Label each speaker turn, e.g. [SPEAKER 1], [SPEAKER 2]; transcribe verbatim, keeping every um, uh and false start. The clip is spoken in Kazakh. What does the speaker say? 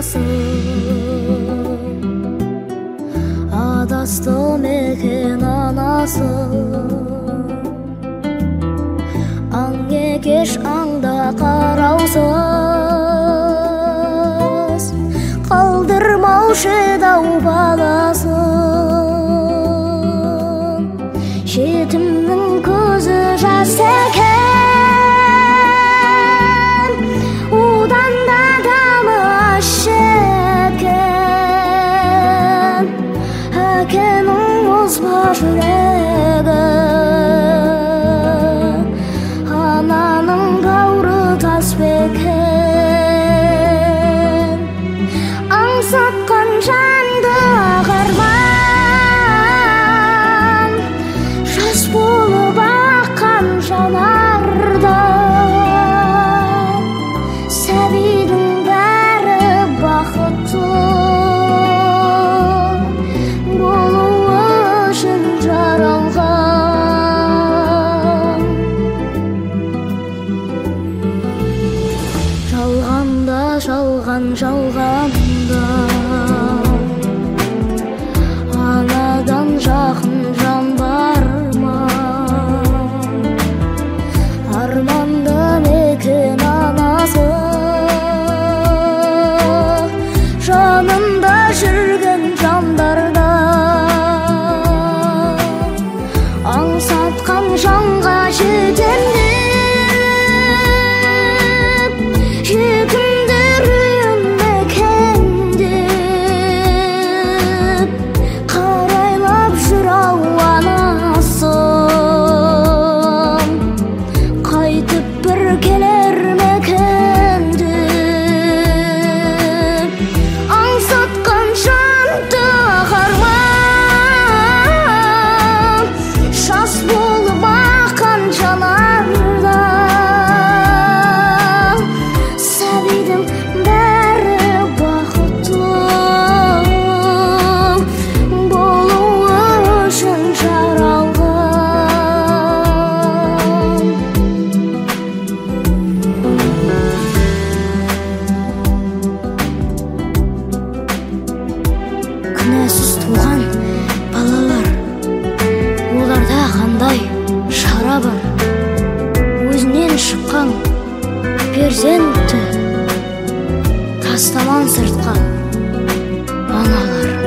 [SPEAKER 1] баласы, адасты мекен анасы. Аң екеш аңда қараусыз, қалдырмаушы дау баласын. Жетімнің көзі жас екен, одан да дамы шеккен. Әкенің озба жүрегі, ананың бауыры тас бекен. Аңсатқан жанды ағарман, жас болып аққан жанарда. Сәбидің бәрі бақытты болуы үшін жаралған. Жалғанда, жалған, жалғанда, анадан жақын жан бар ма? Арманда мекен анасы, жанында жүрген жандарда. Аңсатқан жанға жетем деп, жетімдер үйін мекендеп, қарайлап жүр ау анасын. Қайтып бір келер мекен деп, аңсатқан жанды ағарман, жас болып аққан жанарда. Сәбидің бәрі бақытты болуы үшін жаралған. Күнәсіз туған балалар, оларда қандай шара бар? Өзінен шыққан перзентті тастаман сыртқа аналар.